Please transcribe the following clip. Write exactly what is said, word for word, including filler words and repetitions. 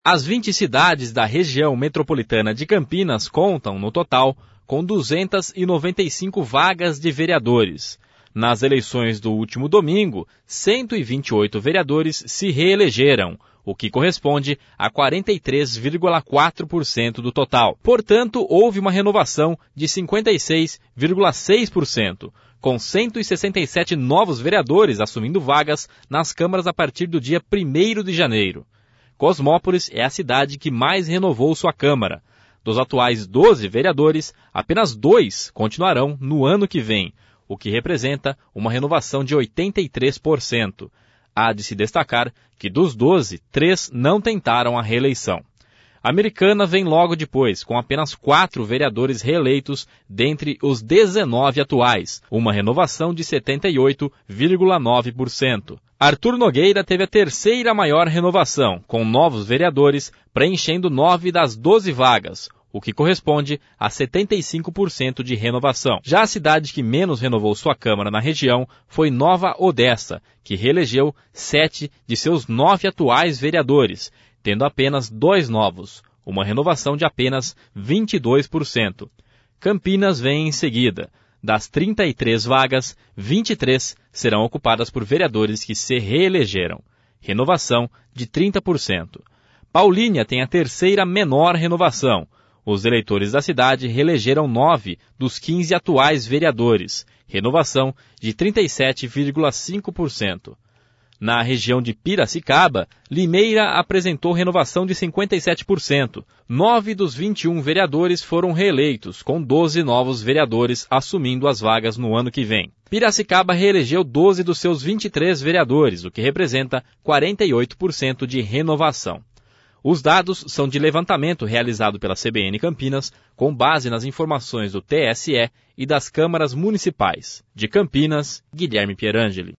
As vinte cidades da região metropolitana de Campinas contam, no total, com duzentas e noventa e cinco vagas de vereadores. Nas eleições do último domingo, cento e vinte e oito vereadores se reelegeram, o que corresponde a quarenta e três vírgula quatro por cento do total. Portanto, houve uma renovação de cinquenta e seis vírgula seis por cento, com cento e sessenta e sete novos vereadores assumindo vagas nas câmaras a partir do dia primeiro de janeiro. Cosmópolis é a cidade que mais renovou sua Câmara. Dos atuais doze vereadores, apenas dois continuarão no ano que vem, o que representa uma renovação de oitenta e três por cento. Há de se destacar que dos doze, três não tentaram a reeleição. Americana vem logo depois, com apenas quatro vereadores reeleitos dentre os dezenove atuais, uma renovação de setenta e oito vírgula nove por cento. Arthur Nogueira teve a terceira maior renovação, com novos vereadores preenchendo nove das doze vagas, o que corresponde a setenta e cinco por cento de renovação. Já a cidade que menos renovou sua Câmara na região foi Nova Odessa, que reelegeu sete de seus nove atuais vereadores, tendo apenas dois novos, uma renovação de apenas vinte e dois por cento. Campinas vem em seguida. Das trinta e três vagas, vinte e três serão ocupadas por vereadores que se reelegeram, renovação de trinta por cento. Paulínia tem a terceira menor renovação. Os eleitores da cidade reelegeram nove dos quinze atuais vereadores, renovação de trinta e sete vírgula cinco por cento. Na região de Piracicaba, Limeira apresentou renovação de cinquenta e sete por cento. Nove dos vinte e um vereadores foram reeleitos, com doze novos vereadores assumindo as vagas no ano que vem. Piracicaba reelegeu doze dos seus vinte e três vereadores, o que representa quarenta e oito por cento de renovação. Os dados são de levantamento realizado pela C B N Campinas, com base nas informações do T S E e das câmaras municipais. De Campinas, Guilherme Pierangeli.